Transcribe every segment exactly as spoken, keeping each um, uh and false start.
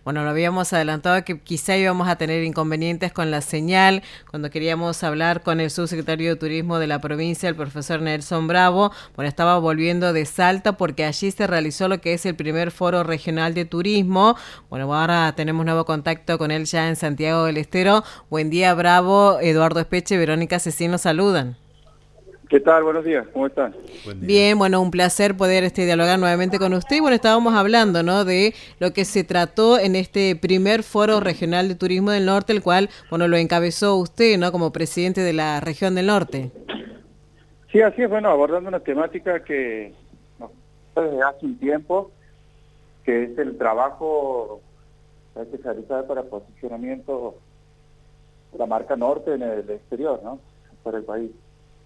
Bueno, lo habíamos adelantado que quizá íbamos a tener inconvenientes con la señal cuando queríamos hablar con el subsecretario de Turismo de la provincia, el profesor Nelson Bravo. Bueno, estaba volviendo de Salta porque allí se realizó lo que es el primer foro regional de turismo. Bueno, ahora tenemos nuevo contacto con él ya en Santiago del Estero. Buen día, Bravo. Eduardo Espeche, Verónica Cecín nos saludan. ¿Qué tal? Buenos días, ¿cómo están? Buen día. Bien, bueno, un placer poder este, dialogar nuevamente con usted. Bueno, estábamos hablando, ¿no?, de lo que se trató en este primer foro regional de turismo del norte, el cual, bueno, lo encabezó usted, ¿no?, como presidente de la región del norte. Sí, así es, bueno, abordando una temática que nos desde hace un tiempo, que es el trabajo que hay que realizar para posicionamiento de la marca norte en el exterior, ¿no?, para el país.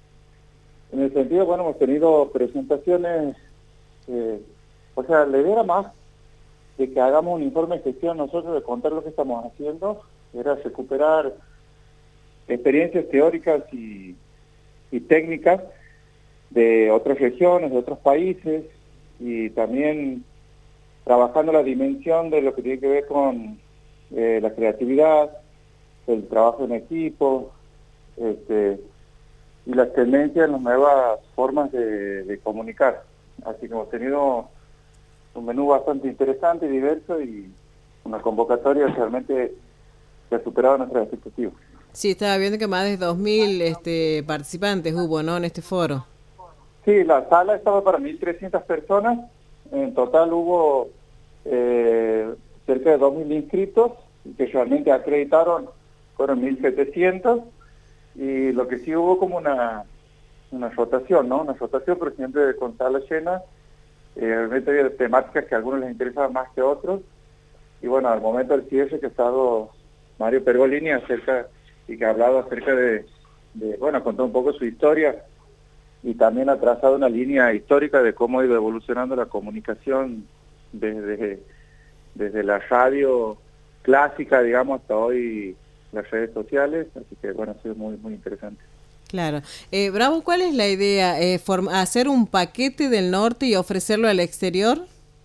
En el sentido, bueno, hemos tenido presentaciones, eh, o sea, la idea era más de que hagamos un informe de gestión nosotros, de contar lo que estamos haciendo, era recuperar experiencias teóricas y, y técnicas de otras regiones, de otros países, y también trabajando la dimensión de lo que tiene que ver con eh, la creatividad, el trabajo en equipo, este... y las tendencias en las nuevas formas de, de comunicar. Así que hemos tenido un menú bastante interesante y diverso y una convocatoria realmente que ha superado nuestras expectativas. Sí, estaba viendo que más de dos mil este, participantes hubo, ¿no?, en este foro. Sí, la sala estaba para mil trescientas personas, en total hubo eh, cerca de dos mil inscritos, que realmente acreditaron, fueron mil setecientos, y lo que sí hubo como una, una rotación, ¿no? Una rotación, pero siempre con sala llena. Eh, realmente había temáticas que a algunos les interesaban más que a otros. Y bueno, al momento del cierre que ha estado Mario Pergolini acerca, y que ha hablado acerca de, de, bueno, contó un poco su historia y también ha trazado una línea histórica de cómo ha ido evolucionando la comunicación desde, desde la radio clásica, digamos, hasta hoy las redes sociales, así que bueno, ha sido muy muy interesante. Claro. Eh, Bravo, ¿cuál es la idea? Eh, ¿Hacer un paquete del norte y ofrecerlo al exterior?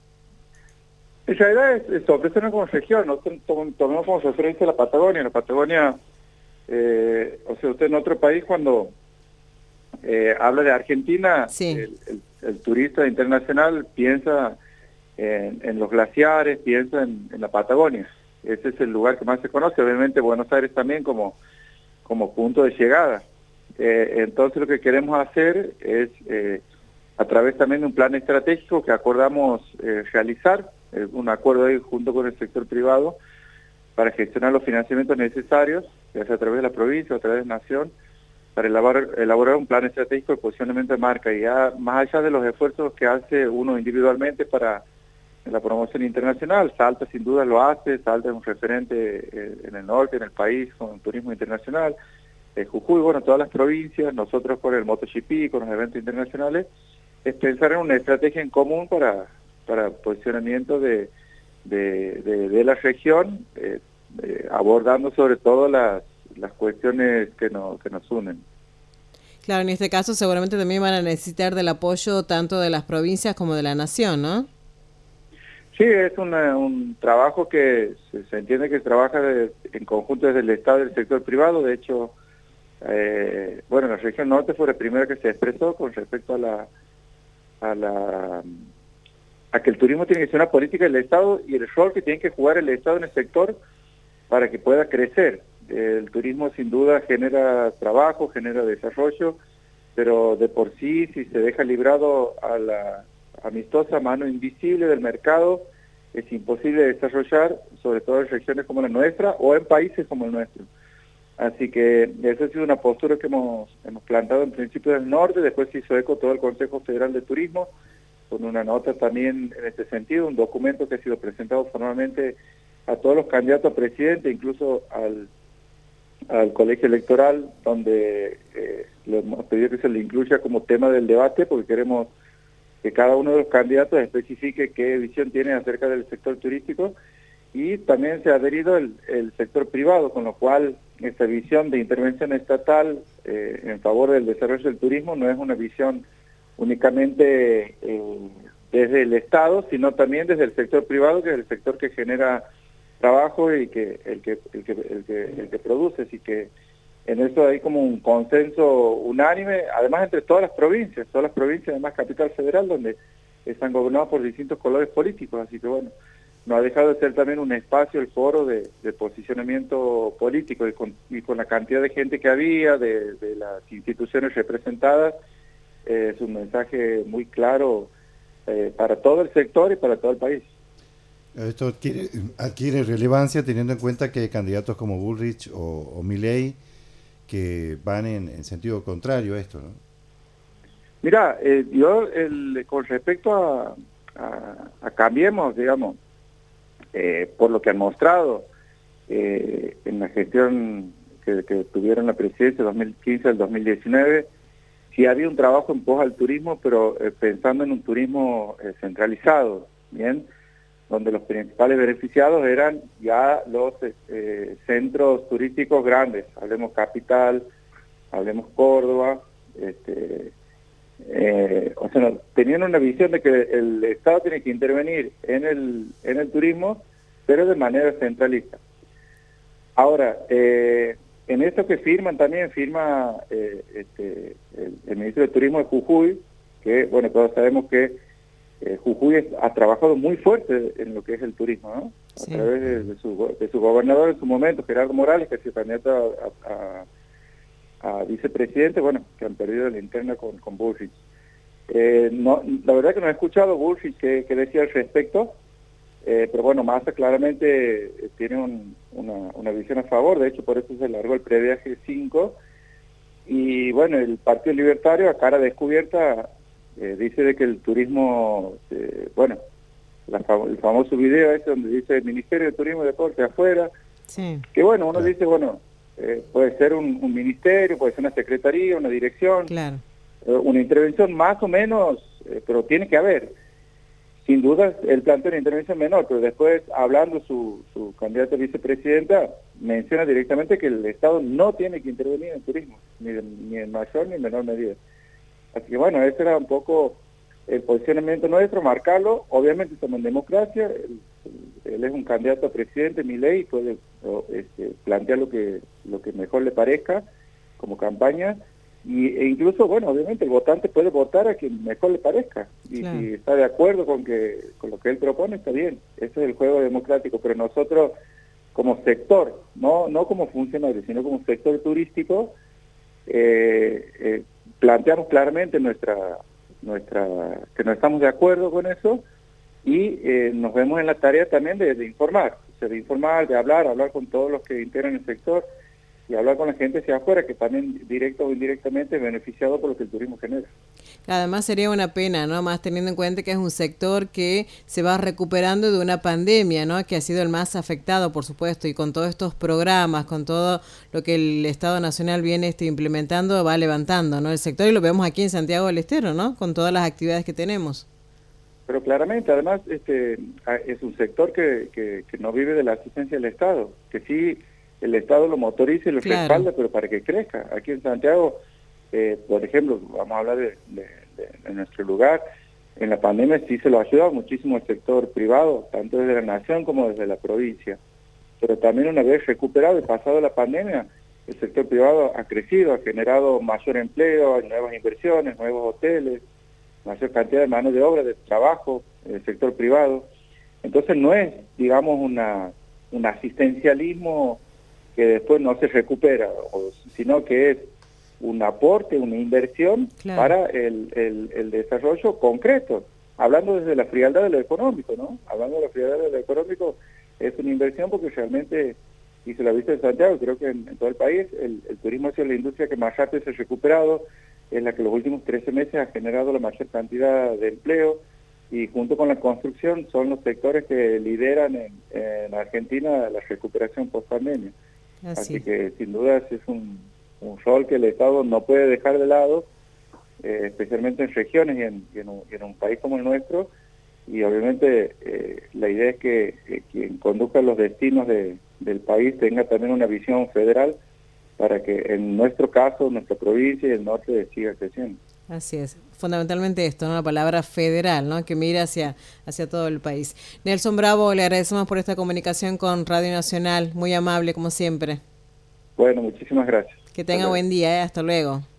En realidad es, es ofrecernos como región, nosotros tomamos como referencia la Patagonia. La Patagonia, eh, o sea, usted en otro país cuando eh, habla de Argentina, sí. el, el, el turista internacional piensa en, en los glaciares, piensa en, en la Patagonia. Ese es el lugar que más se conoce, obviamente Buenos Aires también como, como punto de llegada. Eh, entonces lo que queremos hacer es, eh, a través también de un plan estratégico que acordamos eh, realizar, eh, un acuerdo ahí junto con el sector privado, para gestionar los financiamientos necesarios, ya sea a través de la provincia o a través de la nación, para elaborar, elaborar un plan estratégico de posicionamiento de marca. Y ya más allá de los esfuerzos que hace uno individualmente para en la promoción internacional, Salta sin duda lo hace, Salta es un referente eh, en el norte, en el país, con turismo internacional, eh, Jujuy, bueno, todas las provincias, nosotros con el MotoGP, con los eventos internacionales, es pensar en una estrategia en común para, para posicionamiento de, de, de, de la región, eh, eh, abordando sobre todo las, las cuestiones que, no, que nos unen. Claro, en este caso seguramente también van a necesitar del apoyo tanto de las provincias como de la nación, ¿no? Sí, es una, un trabajo que se, se entiende que se trabaja de, en conjunto desde el Estado y el sector privado. De hecho, eh, bueno, la región norte fue la primera que se expresó con respecto a la, a la a que el turismo tiene que ser una política del Estado y el rol que tiene que jugar el Estado en el sector para que pueda crecer. El turismo sin duda genera trabajo, genera desarrollo, pero de por sí, si se deja librado a la amistosa mano invisible del mercado, es imposible desarrollar, sobre todo en regiones como la nuestra o en países como el nuestro. Así que esa ha sido una postura que hemos, hemos plantado en principio del norte, después se hizo eco todo el Consejo Federal de Turismo, con una nota también en este sentido, un documento que ha sido presentado formalmente a todos los candidatos a presidente, incluso al, al colegio electoral, donde eh, le hemos pedido que se le incluya como tema del debate, porque queremos que cada uno de los candidatos especifique qué visión tiene acerca del sector turístico, y también se ha adherido el, el sector privado, con lo cual esta visión de intervención estatal eh, en favor del desarrollo del turismo no es una visión únicamente eh, desde el Estado, sino también desde el sector privado, que es el sector que genera trabajo y que el que el que el que, el que produce, así que en eso hay como un consenso unánime, además entre todas las provincias, todas las provincias, además Capital Federal, donde están gobernados por distintos colores políticos, así que bueno, no ha dejado de ser también un espacio, el foro de, de posicionamiento político, y con, y con la cantidad de gente que había, de, de las instituciones representadas, eh, es un mensaje muy claro eh, para todo el sector y para todo el país. Esto adquiere, adquiere relevancia teniendo en cuenta que hay candidatos como Bullrich o, o Milei que van en, en sentido contrario a esto, ¿no? Mira, eh, yo el, con respecto a, a, a Cambiemos, digamos, eh, por lo que han mostrado eh, en la gestión que, que tuvieron la presidencia dos mil quince al dos mil diecinueve, sí había un trabajo en pos al turismo, pero eh, pensando en un turismo eh, centralizado, ¿bien?, donde los principales beneficiados eran ya los eh, centros turísticos grandes, hablemos Capital, hablemos Córdoba, este, eh, o sea, no, tenían una visión de que el Estado tiene que intervenir en el, en el turismo, pero de manera centralista. Ahora, eh, en esto que firman también firma eh, este, el, el ministro de Turismo de Jujuy, que bueno, todos sabemos que Eh, Jujuy es, ha trabajado muy fuerte en lo que es el turismo, ¿no? Sí. A través de, de, su, de su gobernador en su momento, Gerardo Morales, que se candidato a, a, a vicepresidente, bueno, que han perdido la interna con, con Bullrich. Eh, no, la verdad que no he escuchado Bullrich que, que decía al respecto, eh, pero bueno, Massa claramente eh, tiene un, una, una visión a favor, de hecho por eso se largó el previaje cinco, y bueno, el Partido Libertario a cara descubierta Eh, dice de que el turismo, eh, bueno, la, el famoso video ese donde dice el Ministerio de Turismo y Deporte afuera, sí. Que bueno, uno claro. dice, bueno, eh, puede ser un, un ministerio, puede ser una secretaría, una dirección, claro. eh, una intervención más o menos, eh, pero tiene que haber. Sin duda, él plantea una intervención menor, pero después, hablando su, su candidata a vicepresidenta, menciona directamente que el Estado no tiene que intervenir en el turismo, ni, ni en mayor ni en menor medida. Así que bueno, ese era un poco el posicionamiento nuestro, marcarlo. Obviamente estamos en democracia, él, él es un candidato a presidente, Milei, y puede este, plantear lo que lo que mejor le parezca como campaña, y, e incluso, bueno, obviamente el votante puede votar a quien mejor le parezca, y claro. Si está de acuerdo con que con lo que él propone, está bien, ese es el juego democrático, pero nosotros como sector, no, no como funcionarios, sino como sector turístico, eh, eh, planteamos claramente nuestra nuestra que no estamos de acuerdo con eso, y eh, nos vemos en la tarea también de, de informar, o sea, de informar, de hablar, hablar con todos los que integran el sector y hablar con la gente hacia afuera, que también directo o indirectamente es beneficiado por lo que el turismo genera. Además sería una pena, ¿no? Más teniendo en cuenta que es un sector que se va recuperando de una pandemia, ¿no? Que ha sido el más afectado, por supuesto, y con todos estos programas, con todo lo que el Estado Nacional viene este, implementando, va levantando, ¿no? El sector, y lo vemos aquí en Santiago del Estero, ¿no? Con todas las actividades que tenemos. Pero claramente, además, este es un sector que, que, que no vive de la asistencia del Estado, que sí el Estado lo motoriza y lo claro. respalda, pero para que crezca. Aquí en Santiago, eh, por ejemplo, vamos a hablar de, de, de, de nuestro lugar, en la pandemia sí se lo ha ayudado muchísimo el sector privado, tanto desde la nación como desde la provincia. Pero también una vez recuperado y pasado la pandemia, el sector privado ha crecido, ha generado mayor empleo, hay nuevas inversiones, nuevos hoteles, mayor cantidad de mano de obra, de trabajo en el sector privado. Entonces no es, digamos, una un asistencialismo que después no se recupera, o, sino que es un aporte, una inversión claro. para el, el, el desarrollo concreto, hablando desde la frialdad de lo económico, ¿no? Hablando de la frialdad de lo económico, es una inversión porque realmente, y se lo ha visto en Santiago, creo que en, en todo el país, el, el turismo ha sido la industria que más rápido se ha recuperado, es la que los últimos trece meses ha generado la mayor cantidad de empleo, y junto con la construcción son los sectores que lideran en, en Argentina la recuperación post-pandemia. Así. Así que sin duda es un, un rol que el Estado no puede dejar de lado, eh, especialmente en regiones y en, y, en un, y en un país como el nuestro, y obviamente eh, la idea es que eh, quien conduzca los destinos de, del país tenga también una visión federal para que en nuestro caso, nuestra provincia y el norte siga creciendo. Así es, fundamentalmente esto, ¿no? La palabra federal, ¿no? Que mira hacia, hacia todo el país. Nelson Bravo, le agradecemos por esta comunicación con Radio Nacional, muy amable como siempre. Bueno, muchísimas gracias. Que tenga buen día, ¿eh? Hasta luego.